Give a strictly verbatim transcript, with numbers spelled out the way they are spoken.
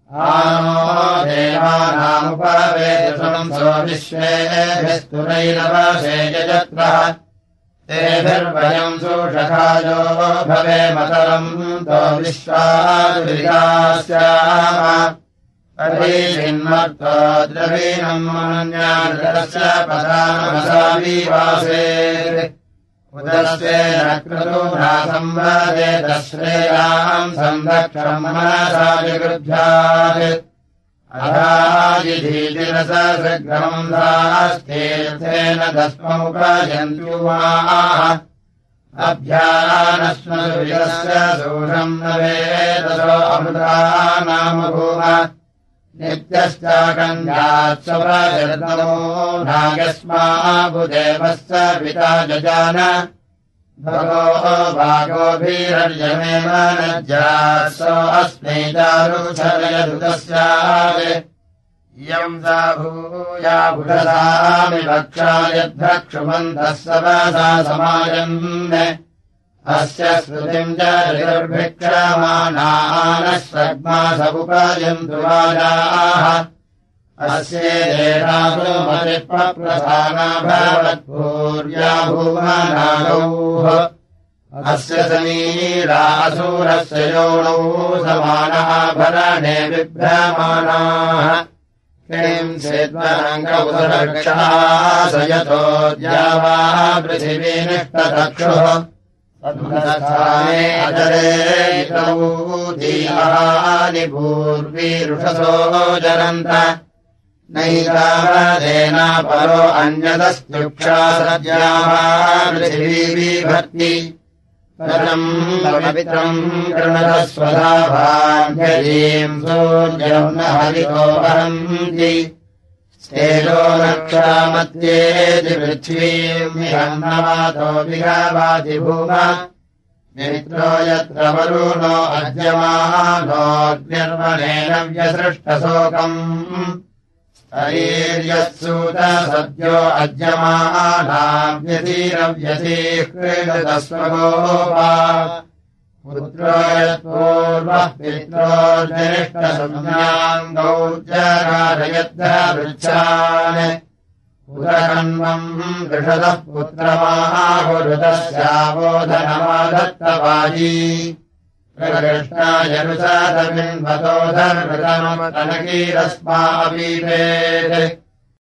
आनो देवानामुपवेदसंसो विश्वेभिस्तुरैरवशे यजत्रः तेभिर्वयम् सुषखायो भवे मतरम् तो विश्वादुरिगास्याम परीषिन्मत्तो द्रवीणम् मनुन्यानृतस्य पदानमसाविवासे उदस्येन क्रतुना संवदेत श्रेयाम् सन्दक्षम् मनसा जगृभ्यात् अधायिधीतिरससृग्रमम् दास्तीर्थेन दस्ममुपयन्त्युमाः अभ्यानश्मसुविरस्य सूषम् न वेदसो अमृता नाम भूम नित्यश्चाकन्यात् स्वप्रजर्तमो नागस्माभुदेवस्य पिता जजान भगो भागोभिरर्यमेव नज्यात्सो अस्मै चारुचलयदुतस्यात् इयम् सा भूया बुधसामि भक्षा यद्भक्षुमन्तः सवसा समायन् अस्य स्मृतिम् च ऋतुर्भिक्षमाणानः सग्मासमुपयन्तु वाजाः अस्येदेषासु मतिप्रसाना भवत्पूर्या भूमनागौः अस्य समीरासुरस्य योनौ समानः भरणे बिभ्रमाणाः किम् सेत्वरङ्गौदरक्षासयतो द्यावा पृथिवी निष्टचक्षुः तद्मस्थाने अजरे इतौ धीयानि भूर्वीरुषसो जरन्त नैतावदेना परो अन्यदस्त्युक्षा सद्याः पृथिवी बिभर्ति परम् पवित्रम् कृणतस्वधाभान्यजीम् सूर्यम् न हरितो वहन्ति स्तेजो नक्षामत्येति पृथ्वीम् विहन्नवातो विहावाति भूम मित्रो यत्र वरुणो अद्यमानोऽग्निर्वणेन व्यसृष्टशोकम् स्तरीर्यत्सूत सद्यो अद्यमानाव्यतीरव्यतीः क्रीडतस्वगोपा पुत्रो यत्पूर्वः पित्रोर्जनिष्ठसंज्ञाम् गौर्जरारयद्धवृच्छान् उदकन्वम् दृषतः पुत्रमाहुरुतस्यावोधनमादत्तवाजी प्रकृष्णायनुसादमिन्वतो धर्मतमतनकीरस्मापीपेत्